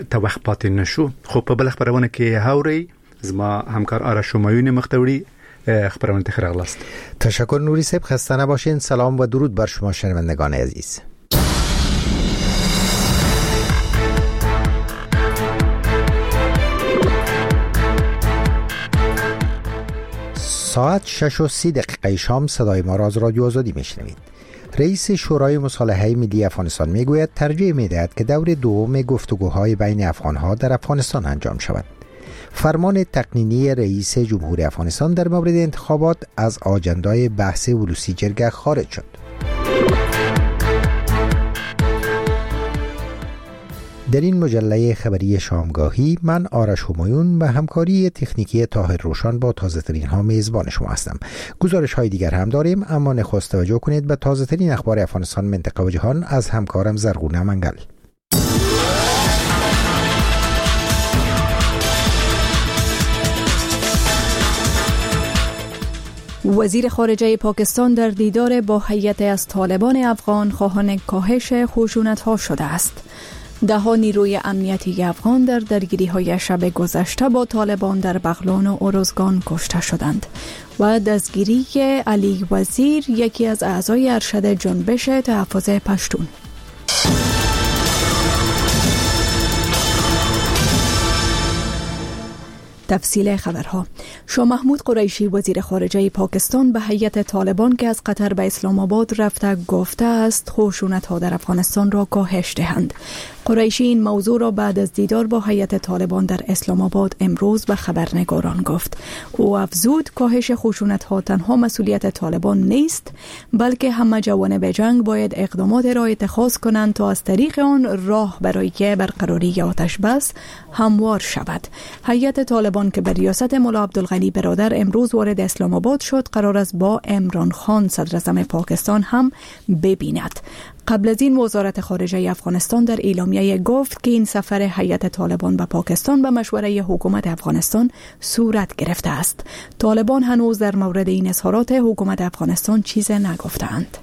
تا وخت پاتې نشو. خو په بل خبرونه کې هاوري زما همکار آرش همایون مختوری خبرونه تخیر اغلاست. تشکر نوری صاحب، خسته نباشین. سلام و درود بر شما شنوندگان عزیز. ساعت 6:30 شام صدای ما را از رادیو آزادی میشنوید. رئیس شورای مصالحه ملی افغانستان میگوید ترجیح میدهد که دور دوم گفتگوهای بین افغانها در افغانستان انجام شود. فرمان تقنینی رئیس جمهوری افغانستان در مورد انتخابات از آجندای بحث ولوسی جرگه خارج شد. در این مجله خبری شامگاهی من آرش همایون و همکاری تکنیکی طاهر روشان با تازه ترین ها میزبان شما هستم. گزارش های دیگر هم داریم، اما نخست توجه کنید به تازه ترین اخبار افغانستان، منطقه و جهان از همکارم زرغونه منگل. وزیر خارجه پاکستان در دیدار با هیئت از طالبان افغان خواهان کاهش خشونت‌ها شده است. ده‌ها نیروی امنیتی افغان در درگیری‌های شب گذشته با طالبان در بغلان و ارزگان کشته شدند و دستگیری علی وزیر، یکی از اعضای ارشد جنبش تحفظ پشتون. تفصیل خبرها. شاه محمود قریشی وزیر خارجه پاکستان به هیئت طالبان که از قطر به اسلام آباد رفته گفته است خشونت‌ها در افغانستان را کاهش دهند. قریشی این موضوع را بعد از دیدار با هیئت طالبان در اسلام آباد امروز به خبرنگاران گفت. او افزود کاهش خشونت‌ها تنها مسئولیت طالبان نیست، بلکه همه جوانب جنگ باید اقدامات را اتخاذ کنند تا از طریق آن راه برای برقراری آتش بس هموار شود. هیئت طالبان که به ریاست ملا عبدالغنی برادر امروز وارد اسلام آباد شد، قرار است با عمران خان صدر اعظم پاکستان هم ببیند. قبل از این وزارت خارجه افغانستان در اعلامیه گفت که این سفر هیئت طالبان به پاکستان به مشوره حکومت افغانستان صورت گرفته است. طالبان هنوز در مورد این اظهارات حکومت افغانستان چیز نگفتند.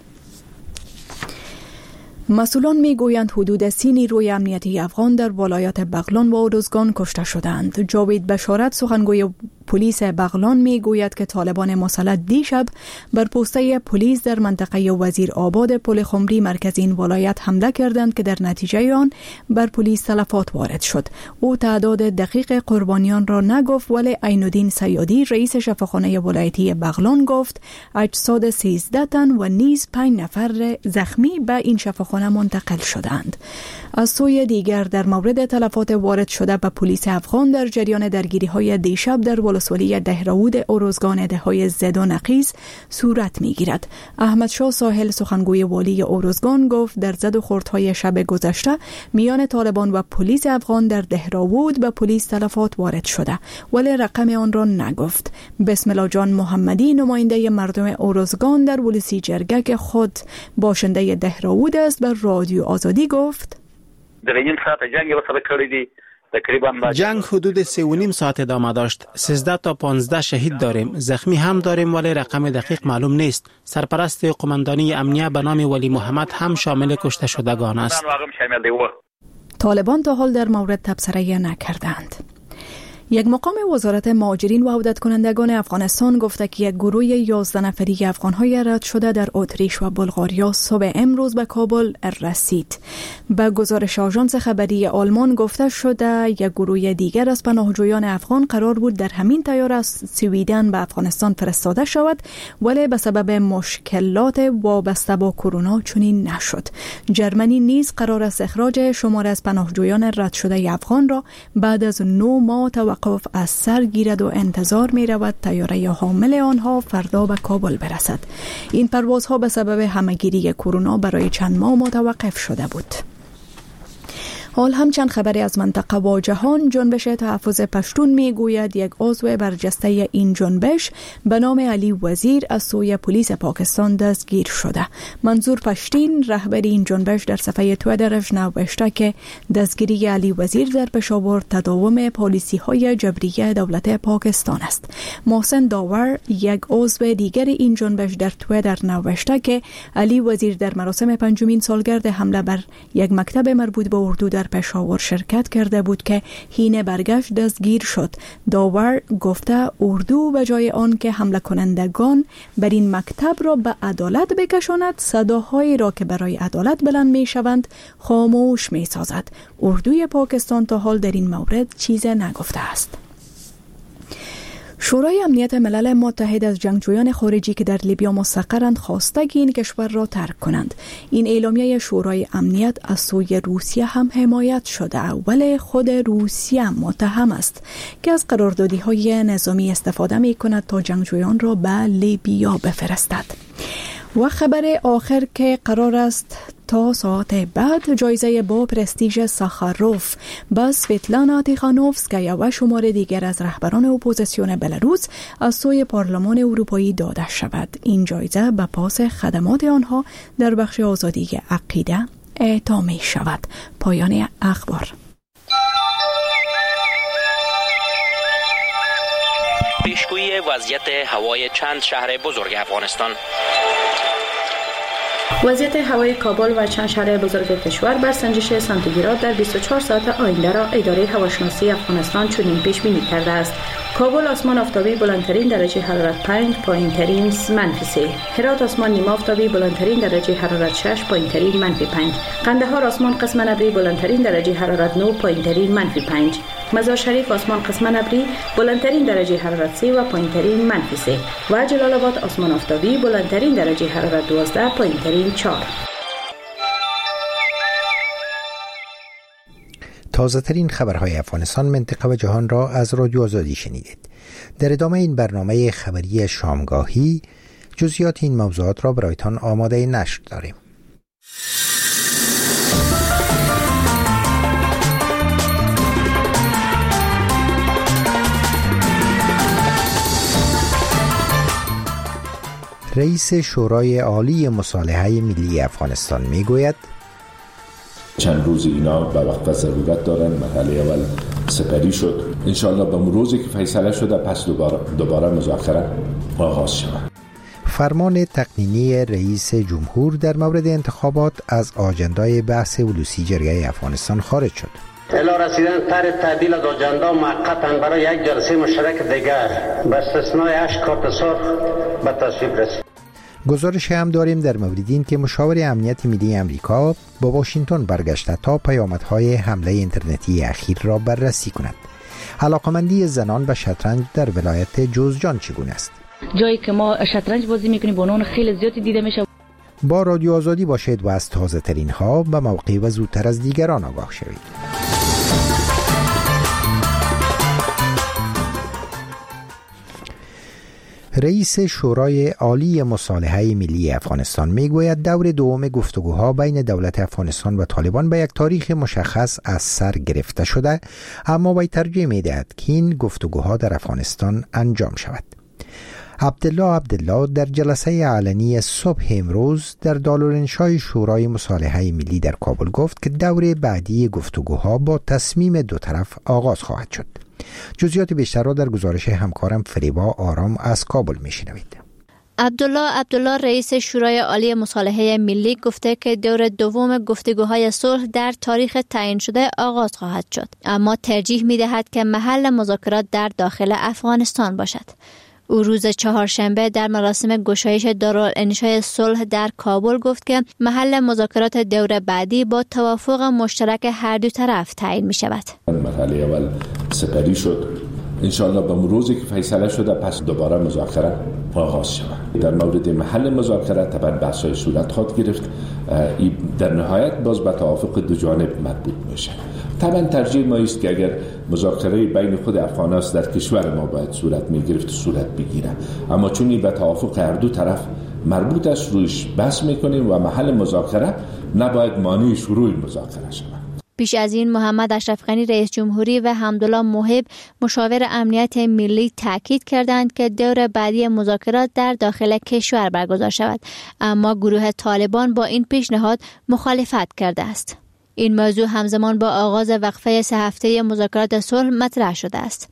مسئولان میگویند حدود 30 نیروی امنیتی افغان در ولایات بغلان و ارزگان کشته شدند. جاوید بشارت سخنگوی پلیس بغلان میگوید که طالبان مسلح دیشب بر پوسته پلیس در منطقه وزیر آباد پل خمری مرکز این ولایت حمله کردند که در نتیجه آن بر پلیس تلفات وارد شد. او تعداد دقیق قربانیان را نگفت، ولی عینالدین سیادی رئیس شفاخانه ولایتی بغلان گفت اجساد 13 تن و نیز 5 نفر زخمی به این شفاخانه منتقل شدند. از سوی دیگر در مورد تلفات وارد شده به پلیس افغان در جریان درگیری‌های دیشب در ولسوالی دهراود ارزگان دههای زد و نقیز صورت می‌گیرد. احمد شاه ساحل سخنگوی والی ارزگان گفت در زد و خوردهای شب گذشته میان طالبان و پلیس افغان در دهراود به پلیس تلفات وارد شده، ولی رقم آن را نگفت. بسم الله جان محمدی نماینده مردم ارزگان در ولوسی جرگه که خود باشنده دهراود است به رادیو آزادی گفت جنگ حدود 3.5 ساعت ادامه داشت. 13 تا 15 شهید داریم، زخمی هم داریم، ولی رقم دقیق معلوم نیست. سرپرست قماندانی امنیه به نام ولی محمد هم شامل کشته شدگان است. طالبان تا حال در مورد تبصره نکردند. یک مقام وزارت مهاجرین و عودت کنندگان افغانستان گفته که یک گروه 11 نفری افغان‌های رد شده در اتریش و بلغاریا صبح امروز به کابل رسید. به گزارش آژانس خبری آلمان گفته شده یک گروه دیگر از پناهجویان افغان قرار بود در همین طیاره از سویدن به افغانستان فرستاده شود، ولی به سبب مشکلات وابسته با کرونا چنین نشد. جرمنی نیز قرار است اخراج شمار از پناهجویان رد شده افغان را بعد از 9 ماه توقف از سر گیرد و انتظار می رود طیاره حامل آنها فردا به کابل برسد. این پروازها به سبب همهگیری کرونا برای چند ماه متوقف شده بود. حال هم چند خبری از منطقه و جهان. جنبش تحفظ پشتون میگوید یک عضو برجسته این جنبش به نام علی وزیر از سوی پلیس پاکستان دستگیر شده. منظور پشتین رهبر این جنبش در صفحه توییترش نوشته که دستگیری علی وزیر در پشاور تداوم پالیسی‌های جبری دولت پاکستان است. محسن داور یک عضو دیگر این جنبش در توییتر نوشته که علی وزیر در مراسم 5مین سالگرد حمله بر یک مکتب مربوط به اردو در در پشاور شرکت کرده بود که حین برگشت دستگیر شد. داور گفته اردو به جای آن که حمله کنندگان بر این مکتب را به عدالت بکشاند، صداهایی را که برای عدالت بلند می شوند خاموش می سازد. اردوی پاکستان تا حال در این مورد چیز نگفته است. شورای امنیت ملل متحد از جنگجویان خارجی که در لیبیا مستقرند خواسته که این کشور را ترک کنند. این اعلامیه شورای امنیت از سوی روسیه هم حمایت شده، ولی خود روسیه متهم است که از قراردادی‌های نظامی استفاده می‌کند تا جنگجویان را به لیبیا بفرستد. و خبر آخر که قرار است تا ساعت بعد جایزه با پرستیژ ساخاروف به سویتلانا تیخانوفسکایا و شمار دیگر از رهبران اپوزیسیون بلاروس از سوی پارلمان اروپایی داده شود. این جایزه به پاس خدمات آنها در بخش آزادی عقیده اعطا می شود. پایان اخبار. پیشگویی وضعیت هوای چند شهر بزرگ افغانستان. وضعیت هوای کابل و چند شهر بزرگ کشور بر سنجش سانتیگراد در 24 ساعت آینده را اداره هواشناسی افغانستان چنین پیش بینی کرده است: کابل آسمان آفتابی بلندترین درجه حرارت 5، پایینترین -3. هرات آسمان نیمه آفتابی بلندترین درجه حرارت 6، پایینترین -5. قندهار آسمان قسم ابری بلندترین درجه حرارت 9، پایینترین -5. مزار شریف آسمان قسم ابری بلندترین درجه حرارت 3 و پایینترین -3. و جلال آباد آسمان آفتابی بلندترین درجه حرارت 12، پایینترین 4. تازه ترین خبرهای افغانستان، منطقه و جهان را از رادیو آزادی شنیدید. در ادامه این برنامه خبری شامگاهی جزئیات این موضوعات را برایتان آماده نشر داریم. رئیس شورای عالی مصالحه ملی افغانستان میگوید چند روز اینا به وقت ضرورت دارن. مرحله اول سپری شد، انشالله به روزی که فیصله شده پس دوباره مذاکره آغاز شود. فرمان تقنینی رئیس جمهور در مورد انتخابات از آجندای بحث ولوسی جرگه افغانستان خارج شد. الی رسیدن طرح تعدیل از آجندا موقتا برای یک جلسه مشترک دیگر به استثنای 8 کارت سرخ به تصویب رسید. گزارش هم داریم در مورد این که مشاور امنیت ملی امریکا با واشنگتن برگشته تا پیامدهای حمله اینترنتی اخیر را بررسی کند. علاقمندی زنان به شطرنج در ولایت جوزجان چگونه است؟ جایی که ما شطرنج بازی میکنیم بانوان خیلی زیادی دیده میشه. با رادیو آزادی باشید و از تازه ترین ها به موقع و زودتر از دیگران آگاه شوید. رئیس شورای عالی مصالحه ملی افغانستان میگوید دور دوم گفتگوها بین دولت افغانستان و طالبان به یک تاریخ مشخص از سر گرفته شده، اما وی ترجیح میدهد که این گفتگوها در افغانستان انجام شود. عبدالله در جلسه علنی صبح امروز در دارالانشای شورای مصالحه ملی در کابل گفت که دور بعدی گفتگوها با تصمیم دو طرف آغاز خواهد شد. جزئیات بیشتر را در گزارش همکارم فریبا آرام از کابل میشنوید. عبدالله رئیس شورای عالی مصالحه ملی گفته که دور دوم گفتگوهای صلح در تاریخ تعیین شده آغاز خواهد شد، اما ترجیح می‌دهد که محل مذاکرات در داخل افغانستان باشد. او روز چهارشنبه در مراسم گشایش دارالانشای صلح در کابل گفت که محل مذاکرات دور بعدی با توافق مشترک هر دو طرف تعیین می شود. مرحله اول سپری شد، انشالله به روزی که فیصله شده پس دوباره مذاکره آغاز شود. در مورد محل مذاکره طبعا بحث‌های صورت خواهد گرفت، در نهایت باز به توافق دو جانب مربوط میشه. طبعا ترجیح ما است که اگر مذاکره بین خود افغانان در کشور ما باید صورت میگرفت صورت بگیره، اما چون به توافق هر دو طرف مربوط است روش بحث میکنیم و محل مذاکره نباید مانع شروع مذاکره شود. پیش از این محمد اشرف غنی رئیس جمهوری و حمدالله موهب مشاور امنیت ملی تاکید کردند که دور بعدی مذاکرات در داخل کشور برگزار شود، اما گروه طالبان با این پیشنهاد مخالفت کرده است. این موضوع همزمان با آغاز وقفه 3 هفته مذاکرات صلح مطرح شده است.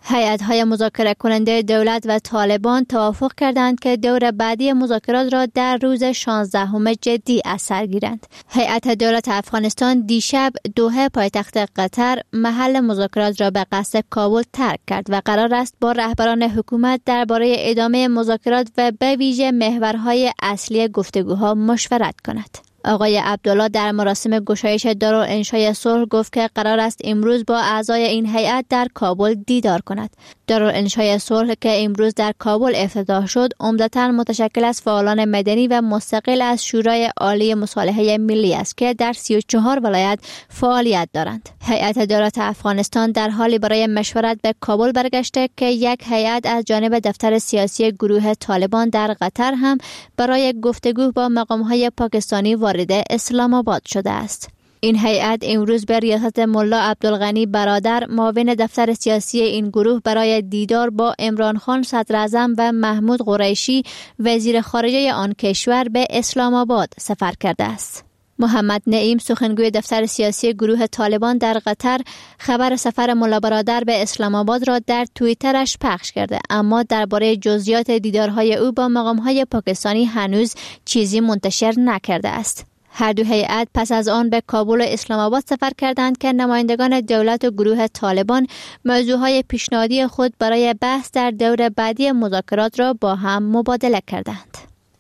هیئت‌های مذاکره کننده دولت و طالبان توافق کردند که دور بعدی مذاکرات را در روز 16 جدی از سر گیرند. هیئت دولت افغانستان دیشب دوحه پایتخت قطر محل مذاکرات را به قصد کابل ترک کرد و قرار است با رهبران حکومت درباره ادامه مذاکرات و به ویژه محورهای اصلی گفتگوها مشورت کند. آقای عبدالله در مراسم گشایش دارالانشای صلح گفت که قرار است امروز با اعضای این هیئت در کابل دیدار کند. دارالانشای صلح که امروز در کابل افتتاح شد، عمدتاً متشکل از فعالان مدنی و مستقل از شورای عالی مصالحه ملی است که در 34 ولایت فعالیت دارند. هیئت دولت افغانستان در حالی برای مشورت به کابل برگشته که یک هیئت از جانب دفتر سیاسی گروه طالبان در قطر هم برای گفتگو با مقام‌های پاکستانی وارد اسلام آباد شده است. این هیئت امروز به ریاست ملا عبدالغنی برادر معاون دفتر سیاسی این گروه برای دیدار با عمران خان صدر اعظم و محمود قریشی وزیر خارجه آن کشور به اسلام آباد سفر کرده است. محمد نعیم سخنگوی دفتر سیاسی گروه طالبان در قطر خبر سفر ملا برادر به اسلام آباد را در توییترش پخش کرده، اما درباره جزئیات دیدارهای او با مقام‌های پاکستانی هنوز چیزی منتشر نکرده است. هر دو هیئت پس از آن به کابل و اسلام آباد سفر کردند که نمایندگان دولت و گروه طالبان موضوعهای پیشنهادی خود برای بحث در دور بعدی مذاکرات را با هم مبادله کردند.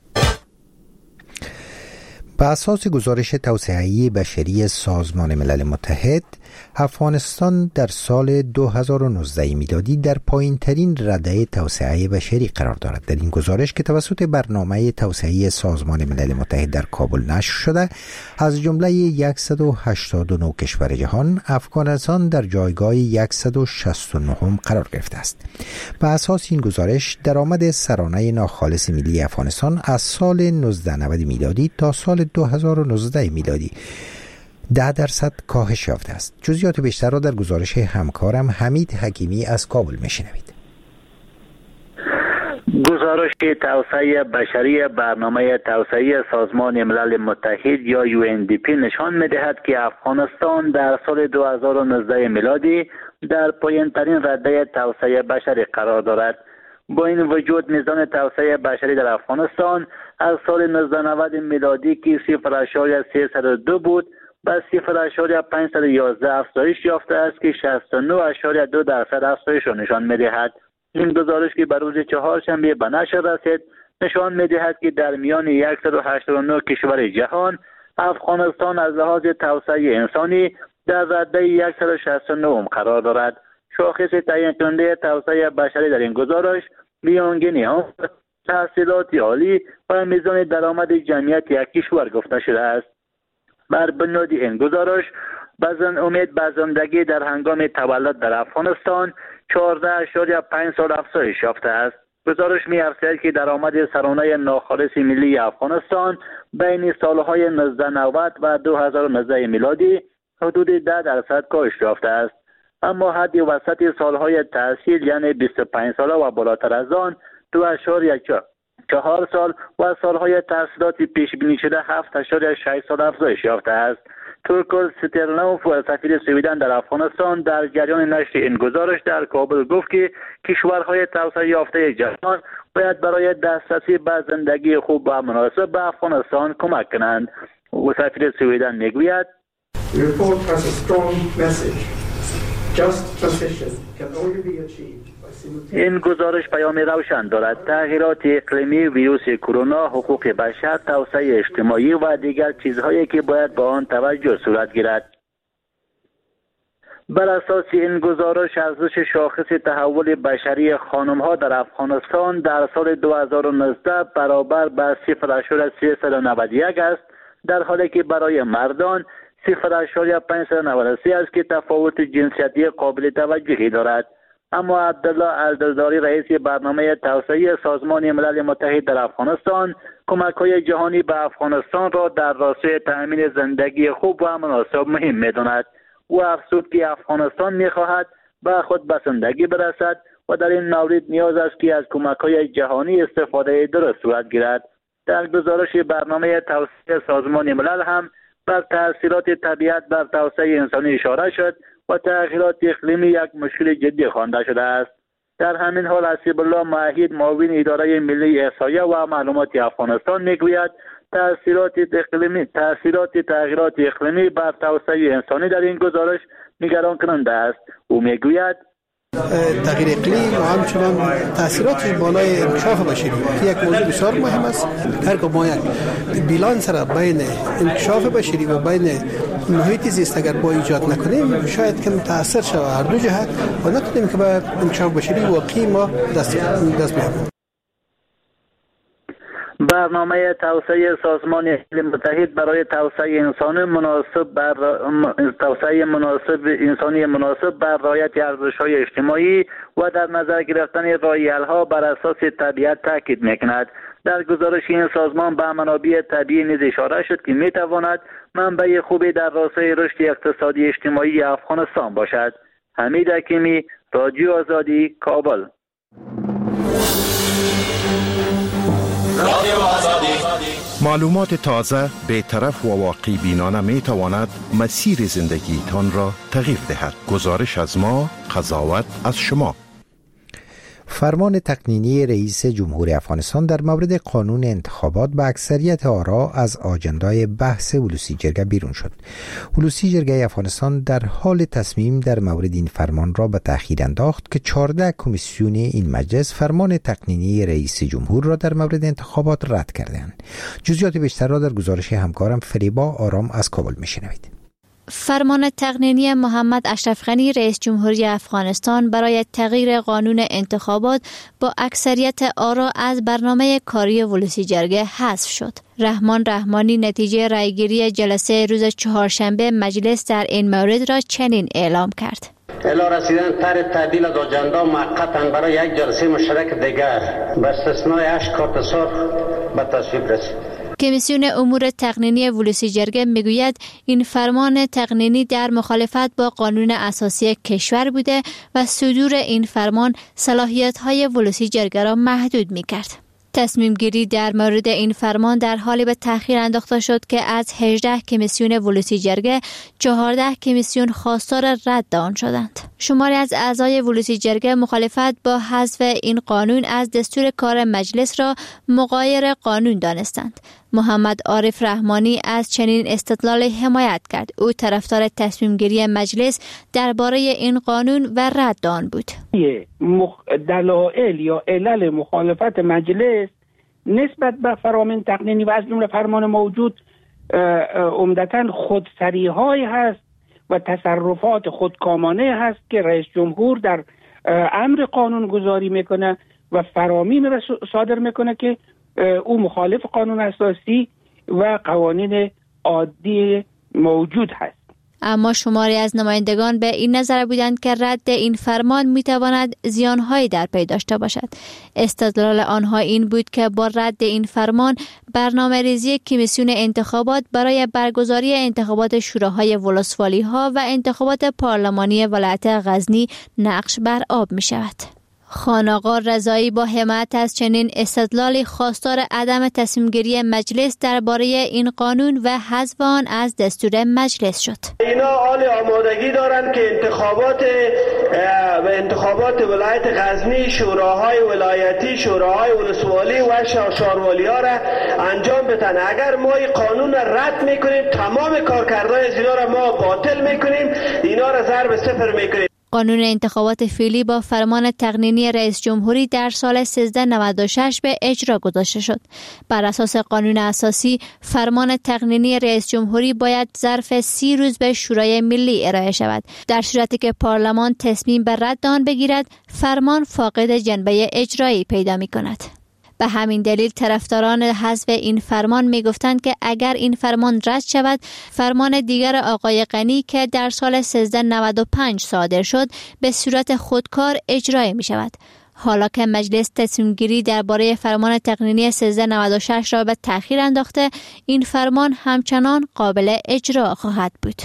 بر اساس گزارش توسعه بشری سازمان ملل متحد، افغانستان در سال 2019 میلادی در پایین ترین رده توسعه بشری قرار دارد. در این گزارش که توسط برنامه توسعه سازمان ملل متحد در کابل نشر شده، از جمله 189 کشور جهان، افغانستان در جایگاه 169 قرار گرفته است. بر اساس این گزارش، درآمد سرانه ناخالص ملی افغانستان از سال 1990 میلادی تا سال 2019 میلادی 10% کاهش یافته است. جزئیات بیشتر را در گزارش همکارم حمید حکیمی از کابل میشنوید. گزارش توسعه بشری برنامه توسعه سازمان ملل متحد یا UNDP نشان می‌دهد که افغانستان در سال 2019 میلادی در پایین‌ترین رده توسعه بشری قرار دارد. با این وجود میزان توسعه بشری در افغانستان از سال 1990 میلادی که 0.302 بود به 0.511 افزایش یافته است که 69.2% افزایش را نشان می‌دهد. این گزارش که به روز چهارشنبه به نشر رسید نشان می‌دهد که در میان 189 کشور جهان افغانستان از لحاظ توسعه انسانی در رده 169 قرار دارد. شاخص تعیین کننده توسعه بشری در این گزارش میانگین عمر، تحصیلات عالی و میزان درآمد جمعیت یک کشور گفته شده است. بر بنیاد این گزارش امید به زندگی در هنگام تولد در افغانستان 14.5 سال افزایش یافته است. گزارش می‌افزاید که درآمد سرانه ناخالص ملی افغانستان بین سالهای 1990 و 2019 میلادی حدود 10% کاهش یافته است، اما حد وسط سالهای تحصیل یعنی 25 ساله و بالاتر از آن 2.4 سال و سالهای تحصیلات پیش بینی شده 7.6 سال افزایش یافته است. تورکل سترلوف سفیر سویدن در افغانستان در جریان نشر این گزارش در کابل گفت که کشورهای توسعه یافته جهان باید برای دسترسی به زندگی خوب و مناسب به افغانستان کمک کنند. و سفیر سویدن میگوید این گزارش پیام روشن دارد: تغییرات اقلیمی، ویروس کرونا، حقوق بشر، توسعه اجتماعی و دیگر چیزهایی که باید با آن توجه صورت گیرد. بر اساس این گزارش ارزش شاخص تحول بشری خانم‌ها در افغانستان در سال 2019 برابر به 0.391 است، در حالی که برای مردان 0.593 است که تفاوت جنسیتی قابل توجهی دارد. اما عبدالله الدرداری رئیس برنامه توسعه سازمان ملل متحد در افغانستان کمک‌های جهانی به افغانستان را در راستای تأمین زندگی خوب و مناسب مهم می‌داند. او افزود که افغانستان می‌خواهد به خود بسندگی برسد و در این مورد نیاز است که از کمک‌های جهانی استفاده درست صورت گیرد. در گزارش برنامه توسعه سازمان ملل هم بر تأثیرات طبیعت بر توسعه انسانی اشاره شد و تغییرات اقلیمی یک مشکل جدی خوانده شده است. در همین حال حسیب الله موحد معاون اداره ملی احصایه و معلومات افغانستان میگوید تاثیرات تغییرات اقلیمی بر توسعه انسانی در این گزارش نگران کننده است. او میگوید تغییر اقلیم و همچنان تاثیرات بالای انکشاف بشری یک موضوع بسیار مهم است. هرگاه ما یک بیلانس را بین انکشاف بشری و بین محیط زیست اگر با ایجاد نکنیم شاید که متاثر شود هر دو جهت و نتونیم که به انکشاف بشری واقعی ما دست بیابیم. برنامه توسعه سازمان ملل متحد برای توسعه انسانی مناسب بر رعایت ارزش‌های اجتماعی و در نظر گرفتن راه‌حل‌ها بر اساس طبیعت تاکید می‌کند. در گزارش این سازمان به منابع طبیعی نیز اشاره شد که می‌تواند منبع خوبی در راستای رشد اقتصادی اجتماعی افغانستان باشد. حمید حکیمی، رادیو آزادی، کابل. معلومات تازه، بی‌طرف و واقعی بینانه می تواند مسیر زندگیتان را تغییر دهد. گزارش از ما، قضاوت از شما. فرمان تقنینی رئیس جمهوری افغانستان در مورد قانون انتخابات به اکثریت آرا از آجندای بحث ولوسی جرگه بیرون شد. ولوسی جرگه افغانستان در حال تصمیم در مورد این فرمان را به تأخیر انداخت که 14 کمیسیون این مجلس فرمان تقنینی رئیس جمهور را در مورد انتخابات رد کردند. جزئیات بیشتر را در گزارش همکارم فریبا آرام از کابل میشنوید. فرمان تقنینی محمد اشرف غنی رئیس جمهوری افغانستان برای تغییر قانون انتخابات با اکثریت آرا از برنامه کاری ولوسی جرگه حذف شد. رحمان رحمانی نتیجه رایگیری جلسه روز چهارشنبه مجلس در این مورد را چنین اعلام کرد: الی رسیدن طرح تعدیل از آجندا موقتا برای یک جلسه مشترک دیگر به استثنای 8 کارت سرخ به تصویب رسید. کمیسیون امور تقنینی ولوسی جرگه میگوید این فرمان تقنینی در مخالفت با قانون اساسی کشور بوده و صدور این فرمان صلاحیت‌های ولوسی جرگه را محدود می‌کرد. تصمیم گیری در مورد این فرمان در حالی به تأخیر انداخته شد که از 18 کمیسیون ولوسی جرگه 14 کمیسیون خواستار رد آن شدند. شماری از اعضای ولوسی جرگه مخالفت با حذف این قانون از دستور کار مجلس را مغایر قانون دانستند. محمد عارف رحمانی از چنین استدلال حمایت کرد. او طرفدار تصمیم گیری مجلس درباره این قانون و رد آن بود. دلایل یا علل مخالفت مجلس نسبت به فرمان تقنینی و از جمله فرمان موجود عمدتاً خودسری‌های هست و تصرفات خودکامانه هست که رئیس جمهور در امر قانون گذاری میکنه و فرامین را صادر میکنه که او مخالف قانون اساسی و قوانین عادی موجود هست. اما شماری از نمایندگان به این نظر بودند که رد این فرمان میتواند زیانهایی در پی داشته باشد. استدلال آنها این بود که با رد این فرمان برنامه‌ریزی کمیسیون انتخابات برای برگزاری انتخابات شوراهای ولسوالی‌ها و انتخابات پارلمانی ولایت غزنی نقش بر آب می شود. خانقا رضایی با حمایت از چنین استدلالی خواستار عدم تصمیم‌گیری مجلس درباره این قانون و حذف آن از دستور مجلس شد. اینا حال آمادگی دارند که انتخابات ولایت غزنی، شوراهای ولایتی، شوراهای ولسوالی و شهروالی‌ها را انجام بدن. اگر ما این قانون را رد میکنیم تمام کارکردهای از اینا را ما باطل میکنیم، اینا را ضرب صفر میکنیم. قانون انتخابات فعلی با فرمان تقنینی رئیس جمهوری در سال 1396 به اجرا گذاشته شد. بر اساس قانون اساسی، فرمان تقنینی رئیس جمهوری باید ظرف 30 روز به شورای ملی ارائه شود. در صورتی که پارلمان تصمیم به رد آن بگیرد، فرمان فاقد جنبه اجرایی پیدا می کند. به همین دلیل طرفداران حذف این فرمان می گفتند که اگر این فرمان رد شود، فرمان دیگر آقای غنی که در سال 1395 صادر شد به صورت خودکار اجرا می شود. حالا که مجلس تصمیم گیری درباره فرمان تقنینی 1396 را به تأخیر انداخته، این فرمان همچنان قابل اجرا خواهد بود.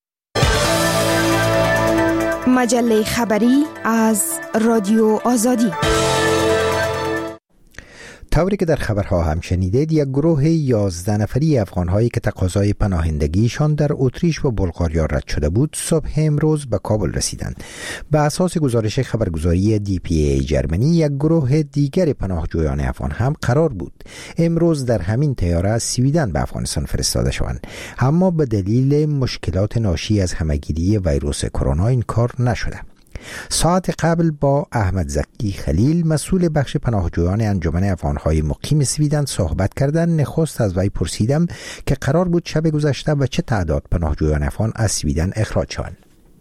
مجله خبری از رادیو آزادی. طوری که در خبرها هم شنیدید، یک گروه 11 نفری افغان‌هایی که تقاضای پناهندگیشان در اتریش و بلغاریا رد شده بود، صبح امروز به کابل رسیدند. به اساس گزارش خبرگزاری DPA جرمنی، یک گروه دیگر پناهجویان افغان هم قرار بود امروز در همین طیاره از سویدن به افغانستان فرستاده شوند، اما به دلیل مشکلات ناشی از همهگیری ویروس کرونا این کار نشده. ساعت قبل با احمد زکی خلیل، مسئول بخش پناهجویان انجمن افغان‌های مقیم سویدن صحبت کردن. نخست از وی پرسیدم که قرار بود شب گذشته و چه تعداد پناهجویان افغان از سویدن اخراج شوند.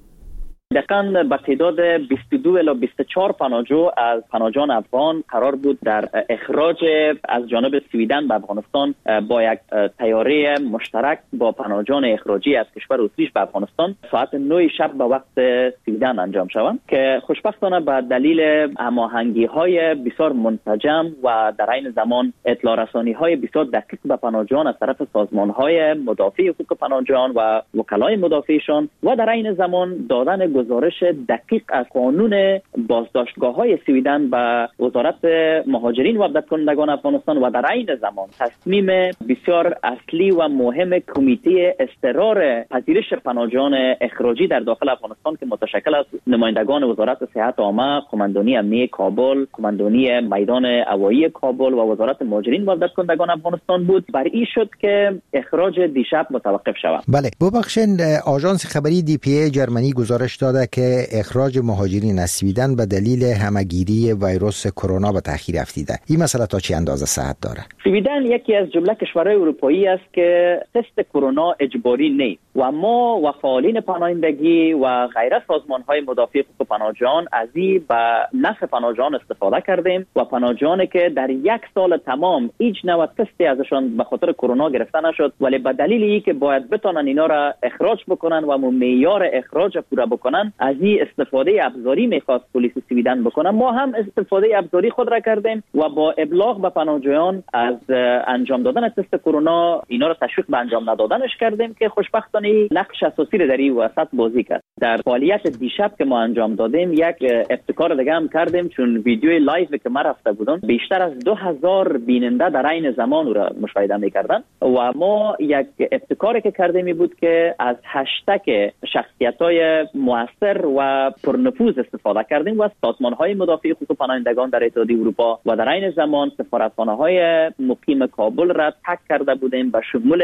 دقیقاً به تعداد 22 الی 24 پناهجو از پناهجویان افغان قرار بود در اخراج از جانب سویدن به افغانستان با یک طیاره مشترک با پناهجویان اخراجی از کشور اتریش به افغانستان ساعت 9 شب به وقت سویدن انجام شوند، که خوشبختانه به دلیل هماهنگی‌های بسیار منسجم و در عین زمان اطلاع رسانی‌های بسیار دقیق به پناهجویان از طرف سازمان‌های مدافع حقوق پناهجویان و وکلای مدافعشان و در عین زمان دادن گزارش دقیق از قانون بازداشتگاه‌های سویدن به وزارت مهاجرین و عودت کنندگان افغانستان و در عین زمان تصمیم بسیار اصلی و مهم کمیته اضطرار پذیرش پناهجویان اخراجی در داخل افغانستان که متشکل از نمایندگان وزارت صحت عامه، قماندانی امنیه کابل، قماندانی میدان هوایی کابل و وزارت مهاجرین و عودت کنندگان افغانستان بود، برای شد که اخراج دیشب متوقف شود. بله، ببخشید، آژانس خبری DPA جرمنی گزارش داده که اخراج مهاجرین از سویدن به دلیل همهگیری ویروس کرونا به تأخیر افتیده. این مسئله تا چه اندازه صحت داره؟ سویدن یکی از جمله کشورهای اروپایی است که تست کرونا اجباری نیست و ما و فعالین پناهندگی و غیره سازمان‌های مدافع حقوق پناهجویان از این به نفع پناهجویان استفاده کردیم و پناهجویانی که در یک سال تمام هیچ نوع تستی ازشان به خاطر کرونا گرفته نشد، ولی به دلیل اینکه باید بتونن اینا را اخراج بکنن و معیار اخراج پورا بکنن، از این استفاده ابزاری میخواست پلیس سویدن بکنن. ما هم استفاده ابزاری خود را کردیم و با ابلاغ به پناهجویان از انجام دادن تست کرونا اینا را تشویق به انجام ندادنش کردیم که خوشبختانه نقش اساسی را در این وسط بازی کرد. در فعالیت دیشب که ما انجام دادیم یک ابتکار دیگه هم کردیم، چون ویدیوی لایو که ما رفته بودم بیشتر از 2000 بیننده در عین زمان را مشاهده میکردن و ما یک ابتکاری که کردیم بود که از هشتگ شخصیت‌های مؤثر و پرنفوذ استفاده کردیم و سازمان‌های مدافع حقوق پناهندگان در اتحادیه اروپا و در عین زمان سفارتخانه‌های مقیم کابل را تک کرده بودیم به شمول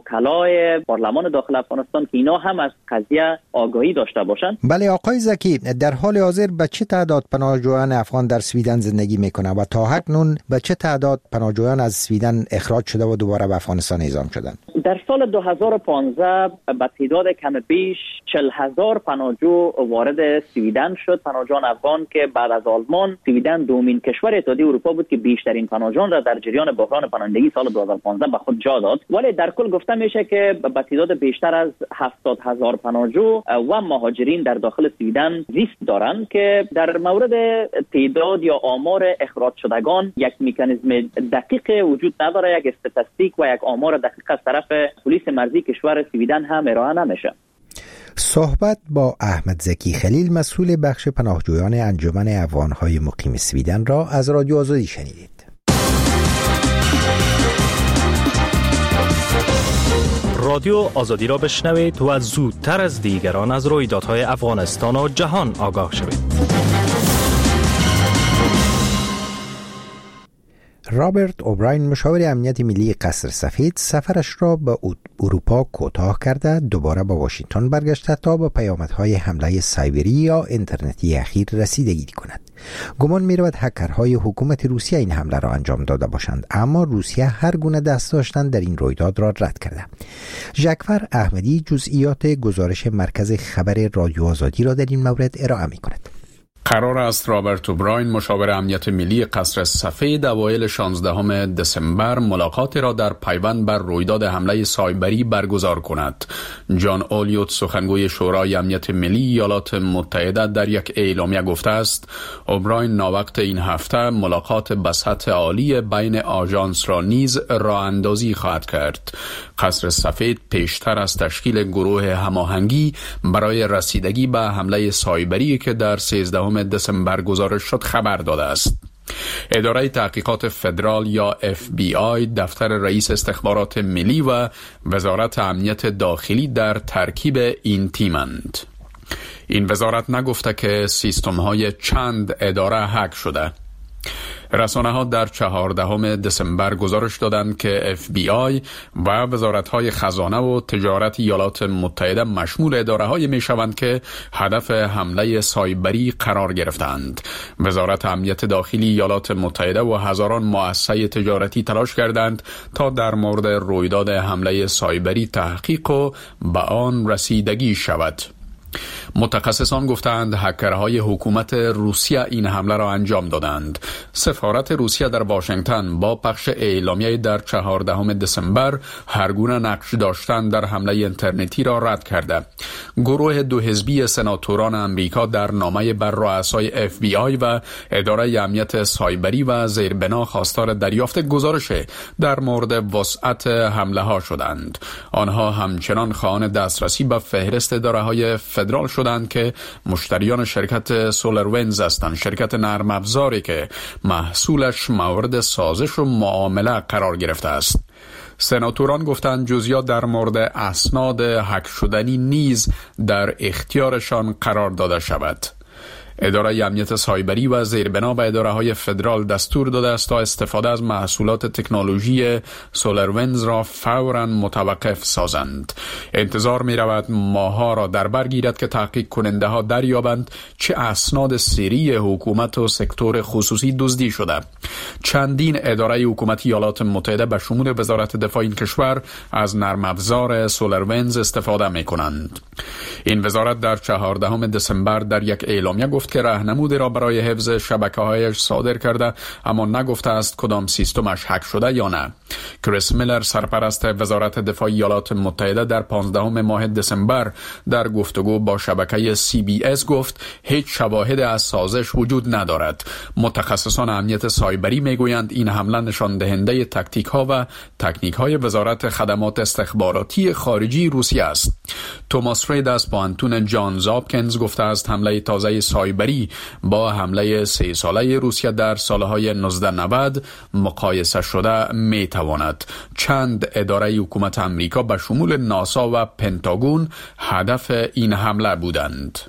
وکلای پارلمان داخل افغانستان که اینا هم از قضیه آگاهی داشته باشند. بله آقای زکی، در حال حاضر به چه تعداد پناهجویان افغان در سویدن زندگی میکنه و تا اکنون به چه تعداد پناهجویان از سویدن اخراج شده و دوباره به افغانستان اعزام شدند؟ در سال 2015 به تعداد کم بیش 40,000 پناهجو وارد سویدن شد. پناهجویان افغان که بعد از آلمان سویدن دومین کشور اتحادیه اروپا بود که بیشترین پناهجویان را در جریان بحران پناهندگی سال 2015 به خود جا داد. ولی در کل گفته میشه که به تعداد بیشتر از 70,000 پناهجو و مهاجرین در داخل سویدن زیست دارند که در مورد تعداد یا آمار اخراج شدگان یک مکانیزم دقیق وجود نداره، یک استاتستیک و یک آمار دقیق از طرف پلیس مرزی کشور سویدن هم ارائه نمیشه. صحبت با احمد زکی خلیل، مسئول بخش پناهجویان انجمن افغان‌های مقیم سویدن را از رادیو آزادی شنیدید. رادیو آزادی را بشنوید و زودتر از دیگران از رویدادهای افغانستان و جهان آگاه شوید. رابرت اوبراین، مشاور امنیت ملی قصر سفید، سفرش را به اروپا کوتاه کرده دوباره به واشنگتن برگشته تا به پیامدهای حمله سایبری یا اینترنتی اخیر رسیدگی کند. گمان می رود هکرهای حکومت روسیه این حمله را انجام داده باشند، اما روسیه هر گونه دست داشتن در این رویداد را رد کرده. ژکفر احمدی جزئیات گزارش مرکز خبر رادیو آزادی را در این مورد ارائه می کند. قرار است رابرت اوبراین، مشاور امنیت ملی قصر سفید، اوایل 16 دسامبر ملاقاتی را در پیوند بر رویداد حمله سایبری برگزار کند. جان اولیوت، سخنگوی شورای امنیت ملی ایالات متحده، در یک اعلامیه گفته است اوبراین ناوقت این هفته ملاقات به سطح عالی بین آژانس را نیز راه اندازی خواهد کرد. قصر سفید پیشتر از تشکیل گروه هماهنگی برای رسیدگی به حمله سایبری که در 13 دسامبر گزارش شد خبر داده است. اداره تحقیقات فدرال یا FBI، دفتر رئیس استخبارات ملی و وزارت امنیت داخلی در ترکیب این تیمند. این وزارت نگفته که سیستم های چند اداره هک شده. رسانه ها در 14 دسامبر گزارش دادند که FBI و وزارت‌های خزانه و تجارت ایالات متحده مشمول اداره‌های می‌شوند که هدف حمله سایبری قرار گرفتند. وزارت امنیت داخلی ایالات متحده و هزاران مؤسسه تجارتی تلاش کردند تا در مورد رویداد حمله سایبری تحقیق و به آن رسیدگی شود. متخصصان گفتند هکرهای حکومت روسیه این حمله را انجام دادند. سفارت روسیه در واشنگتن با پخش اعلامیه در 14 دسامبر هرگونه نقش داشتن در حمله اینترنتی را رد کرده. گروه دو حزبی سناتوران امریکا در نامه بر رؤسای FBI و اداره امنیت سایبری و زیربنا خواستار دریافت گزارش در مورد وسعت حمله ها شدند. آنها همچنان خواهان دسترسی به فهرست اداره‌های فدرال شدند که مشتریان شرکت سولرونز هستند، شرکت نرم افزاری که محصولش مورد سازش و معامله قرار گرفته است. سناتوران گفتند جزئیات در مورد اسناد هک شدنی نیز در اختیارشان قرار داده شود. اداره امنیت سایبری و زیربنا به اداره‌های فدرال دستور داده است تا استفاده از محصولات تکنولوژی سولرونز را فوراً متوقف سازند. انتظار می‌رود ماه‌ها را در بر گیرد که تحقیق کننده‌ها دریابند چه اسناد سری حکومت و سکتور خصوصی دزدی شده. چندین اداره حکومتی ایالات متحده به شمول وزارت دفاع این کشور از نرم افزار سولرونز استفاده می‌کنند. این وزارت در 14 دسامبر در یک اعلامیه گفت که راهنمودی را برای حفظ شبکه‌هایش صادر کرده، اما نگفته است کدام سیستمش هک شده یا نه. کریس میلر، سرپرست وزارت دفاع ایالات متحده، در 15 ماه دسامبر در گفتگو با شبکه CBS گفت هیچ شواهد از سازش وجود ندارد. متخصصان امنیت سایبری میگویند این حمله نشان دهنده تاکتیک‌ها و تکنیک‌های وزارت خدمات استخباراتی خارجی روسیه است. توماس رید از پوانتون جانز هاپکینز گفته است حمله تازه سایبری با حمله 3 ساله روسیه در سالهای 1990 مقایسه شده میتواند. چند اداره حکومت امریکا به شمول ناسا و پنتاگون هدف این حمله بودند.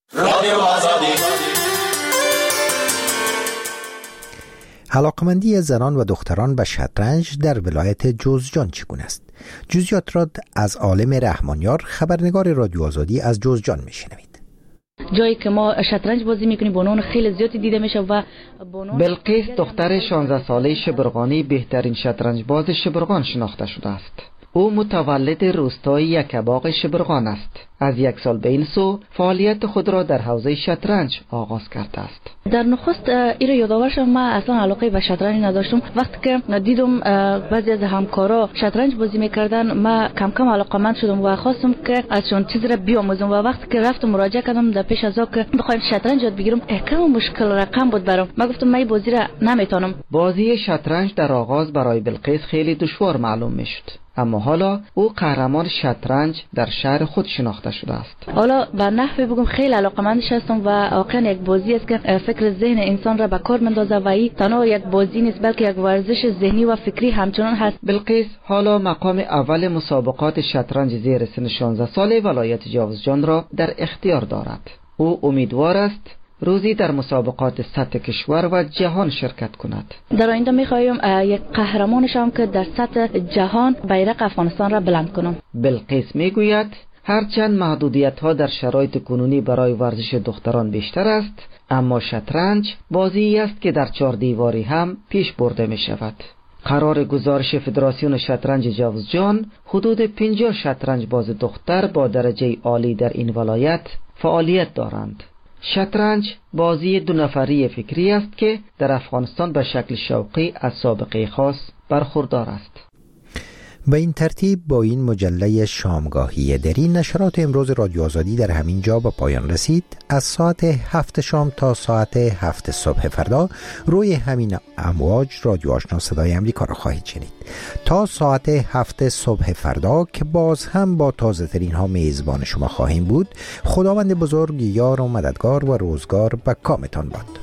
علاقمندی زنان و دختران به شطرنج در ولایت جوزجان چگونه است؟ جزئیات را از عالم رحمانیار، خبرنگار رادیو آزادی از جوزجان میشنوید. جایی که ما شطرنج بازی میکنیم بانوان خیلی زیادی دیده میشه و بلقیس دختر 16 ساله شبرغانی بهترین شطرنج باز شبرغان شناخته شده است. او متولد روستای یکباغ شبرغان است. از 1 سال به این سو فعالیت خود را در حوزه شطرنج آغاز کرده است. در نخست ایرو یادآور شدم، من اصلا علاقه به شطرنج نداشتم. وقتی که دیدم بعضی از همکارا شطرنج بازی میکردن، من کم کم علاقه‌مند شدم و خواستم که ازشون چیزی را بیاموزم و وقتی که رفتم مراجعه کردم در پیش از که بخوایم شطرنج یاد بگیرم، کم مشکل رقم بود برام. من گفتم من بازی را نمیتونم. بازی شطرنج در آغاز برای بلقیس خیلی دشوار معلوم میشد، اما حالا او قهرمان شطرنج در شهر خود شناخته شده است. حالا به نحوی بگم خیلی علاقه‌مندش هستم و واقعا یک بازی است که فکر ذهن انسان را به کار میندازه و این تنها یک بازی نیست بلکه یک ورزش ذهنی و فکری همچنان هست. بلقیس حالا مقام اول مسابقات شطرنج زیر سن 16 ساله ولایت جوزجان را در اختیار دارد. او امیدوار است روزی در مسابقات سطح کشور و جهان شرکت کند. در آینده می‌خوایم یک قهرمان شوم که در سطح جهان بیرق افغانستان را بلند کنم. بلقیس میگوید هرچند محدودیت‌ها در شرایط کنونی برای ورزش دختران بیشتر است، اما شطرنج بازی است که در 4 دیواری هم پیش برده می‌شود. قرار گزارش فدراسیون شطرنج جوزجان حدود 50 شطرنج باز دختر با درجه عالی در این ولایت فعالیت دارند. شطرنج بازی 2 نفری فکری است که در افغانستان به شکل شوقی از سابقه خاص برخوردار است. به این ترتیب با این مجله شامگاهی دری نشرات امروز رادیو آزادی در همین جا به پایان رسید. از ساعت 7 شام تا ساعت 7 صبح فردا روی همین امواج رادیو آشنا صدای امریکا را خواهید شنید تا ساعت 7 صبح فردا که باز هم با تازه ترین ها میزبان شما خواهیم بود. خداوند بزرگ یار و مددگار و روزگار به کامتان باد.